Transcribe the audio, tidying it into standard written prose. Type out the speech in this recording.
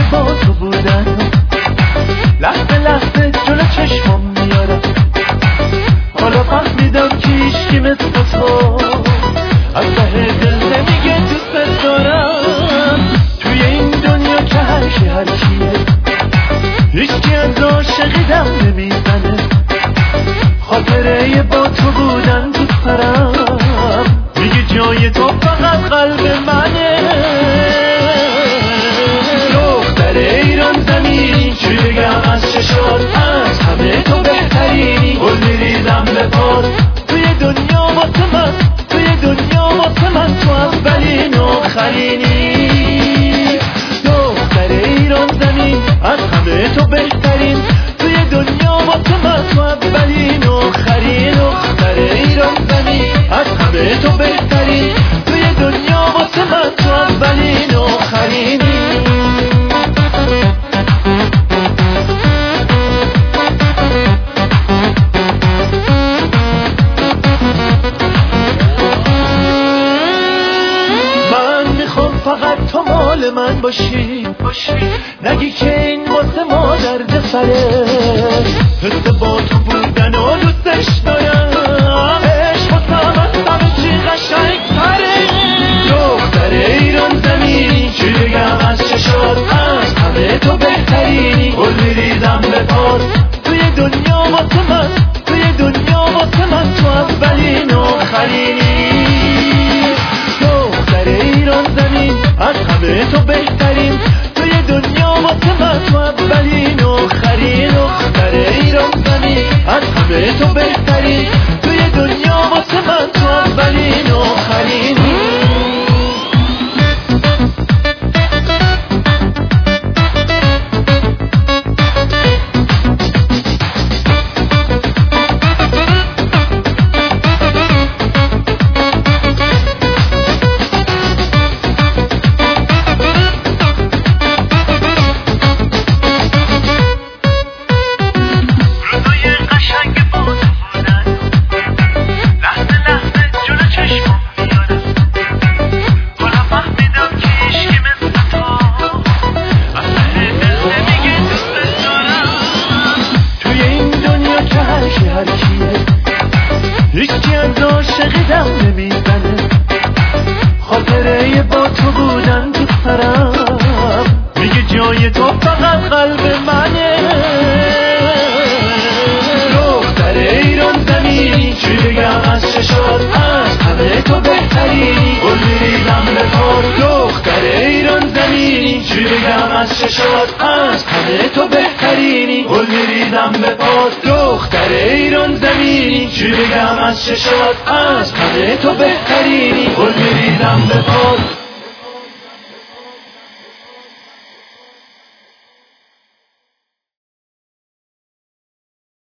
با تو بودن لحظه لحظه جلو چشمم میارم. حالا فهمیدم که هیچکی مثل تو از ته دل نمیگه دوست دارم. توی این دنیا که هرکی هرکیه، هیچکی از عاشقی دم نمیزنه. خاطره با تو بودن دوست دارم، میگه جای تو فقط قلب منه. دختر ایران زمین چی بگم از چشات، از همه تو بهترینی. گل میریزم به پات توی دنیا واسه من، توی دنیا واسه من تو اولین آخرینی. دختر ایران زمین از همه تو بهترین، توی دنیا واسه من تو اولین آخرین. دختر ایران زمین از همه تو بهترین، توی دنیا واسه من تو اولین آخرینی. فقط تو مال من باشی، نگی که این واسه ما درد سره. حس با تو بودن و دوستش دارم، عشق واسم از همه چی قشنگ تره. دختر ایران زمین چی بگم از چشات، از همه تو بهترینی. گل میریزم به پات توی دنیا واسه من، توی دنیا واسه من تو اولین آخرینی. دختر ایران زمین از همه تو بهترین، توی دنیا واسه من تو اولین آخرین. دختر ایران زمین از همه تو بهترین، توی دنیا واسه من تو اولین آخرینی. هیچکی از عاشقی دم نمیزنه. خاطره با تو بودن دوست دارم، میگه جای تو فقط قلب منه. دختر ایران زمین چی بگم از چشات، از همه تو بهترینی. گل میریزم به پات دختر ایران زمین چی بگم از چشات، از همه تو بهترینی. گل میریزم به پات دختر ایران زمین چی بگم از چشات، از همه تو بهترینی. گل میریزم به پات.